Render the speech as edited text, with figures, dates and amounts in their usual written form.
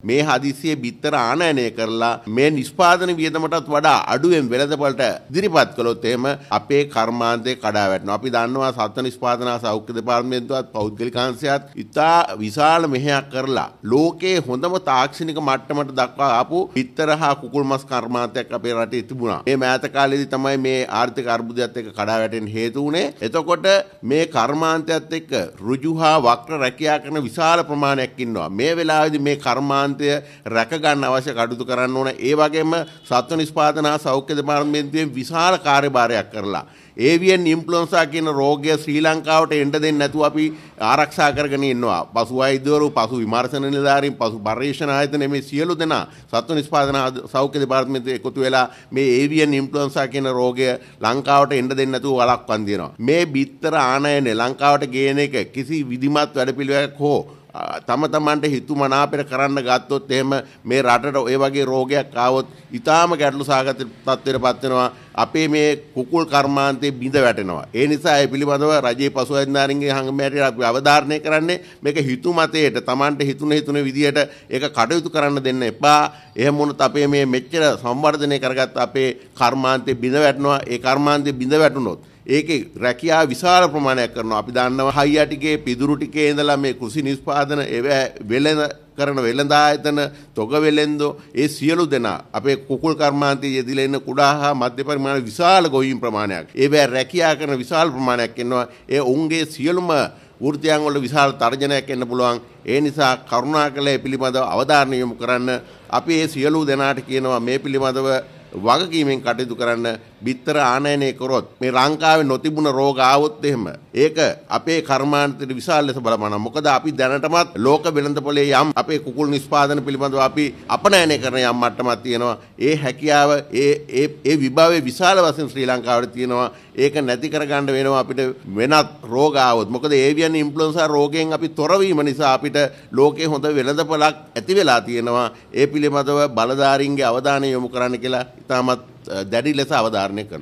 මේ හදිසියේ බිත්තර ආනයනය කරලා මේ නිෂ්පාදන වියදමටත් වඩා අඩුවෙන් වෙළඳපළට ඉදිරිපත් කළොත් එහෙම අපේ කර්මාන්තය කඩා වැටෙනවා. අපි දන්නවා සත්ත්ව නිෂ්පාදන සෞඛ්‍ය දෙපාර්තමේන්තුවත් පෞද්ගලික අංශයත් ඉතා විශාල මෙහෙයක් කරලා ලෝකයේ හොඳම තාක්ෂණික මට්ටමට දක්වා ආපු බිත්තර හා කුකුල් මස් කර්මාන්තයක් අපේ රටේ තිබුණා. මේ මෑත කාලේදී තමයි මේ ආර්ථික අර්බුදයත් එක්ක කඩා වැටෙන්න හේතු වුණේ. එතකොට මේ කර්මාන්තයත් එක්ක ඍජු හා වක්‍ර රැකියා කරන විශාල ප්‍රමාණයක් ඉන්නවා. මේ වෙලාවේදී මේ කර්මාන්තය රැක ගන්න අවශ්‍ය කටයුතු කරන්න ඕන. ඒ වගේම සත්ත්ව නිෂ්පාදන හා සෞඛ්‍ය දෙපාර්තමේන්තුවේ විශාල කාර්යභාරයක් කරලා ඒවියන් ඉන්ෆ්ලුවෙන්සා කියන රෝගය ශ්‍රී ලංකාවට එන්න දෙන්නේ නැතුව අපි ආරක්ෂා කරගෙන ඉන්නවා. පසු වෛද්‍යවරු, පසු විමර්ශන නිලධාරීන්, පසු පරීක්ෂණ ආයතන මේ සියලු දෙනා සත්ත්ව නිෂ්පාදන සෞඛ්‍ය දෙපාර්තමේන්තුවේ එකතු වෙලා මේ ඒවියන් ඉන්ෆ්ලුවෙන්සා කියන රෝගය ලංකාවට එන්න දෙන්නේ නැතුව වළක්වන්න දෙනවා. මේ බිත්තර ආනයන ලංකාවට ගේන එක කිසි විධිමත් වැඩපිළිවෙලක් හෝ තම තමන්ට හිතුමනාපෙර කරන්න ගත්තොත් එහෙම මේ රටට ඔය වගේ රෝගයක් ආවොත් ඊටාම ගැටලු සහගත තත්ත්වයකට පත් වෙනවා. අපේ මේ කුකුල් කර්මාන්තේ බිඳ වැටෙනවා. ඒ නිසා ඒ පිළිබඳව රජයේ පසුවැන්දාරින්ගේ හංගමයට අපි අවධාරණය කරන්නේ මේක හිතුමතේට තමන්ට හිතුන විදියට ඒක කටයුතු කරන්න දෙන්න එපා. එහෙම වුණොත් අපේ මේ මෙච්චර සංවර්ධනය කරගත්ත අපේ කර්මාන්තේ බිඳ වැටෙනවා. ඒ කර්මාන්තේ බිඳ වැටුනොත් ඒකේ රැකියාව විශාල ප්‍රමාණයක් කරනවා. අපි දන්නවා හයියා ටිකේ පිදුරු ටිකේ ඉඳලා මේ කෘෂි නිෂ්පාදන වෙළඳ කරන වෙළඳායතන තොග වෙළෙන්දෝ ඒ සියලු දෙනා අපේ කුකුල් කර්මාන්තයේ යෙදিলা ඉන්න කුඩා හා මධ්‍ය පරිමාණ විශාල ගොවීන් ප්‍රමාණයක් ඒවැ රැකියා කරන විශාල ප්‍රමාණයක් ඉන්නවා. ඒ උන්ගේ සියලුම වෘත්තියන් වල විශාල තර්ජනයක් එන්න පුළුවන්. ඒ නිසා කරුණාකරලා මේ පිළිබඳව අවධානය යොමු කරන්න. අපි මේ සියලු දෙනාට කියනවා මේ පිළිබඳව වගකීමෙන් කටයුතු කරන්න. බිත්තර ආනයනය කරොත් මේ ලංකාවේ නොතිබුණ රෝග ආවොත් එහෙම ඒක අපේ කර්මාන්තයට විශාල ලෙස බලපානවා. මොකද අපි දැනටමත් ලෝක වෙළඳපොලේ යම් අපේ කුකුල් නිෂ්පාදන පිළිබඳව අපි අපනයනය කරන යම් මට්ටමක් තියෙනවා. ඒ හැකියාව ඒ විභවයේ විශාල වශයෙන් ශ්‍රී ලංකාවට තියෙනවා. ඒක නැති කරගන්න වෙනවා අපිට වෙනත් රෝග ආවොත්. මොකද ඒවියන් ඉන්ෆ්ලුවෙන්සා රෝගයෙන් අපි තොර වීම නිසා අපිට ලෝකේ හොඳ වෙළඳපොලක් ඇති වෙලා තියෙනවා. ඒ පිළිබඳව බලධාරීන්ගේ අවධානය යොමු කරන්න කියලා ඉතාමත් දැඩි ලෙස අවධාරණය කරනවා.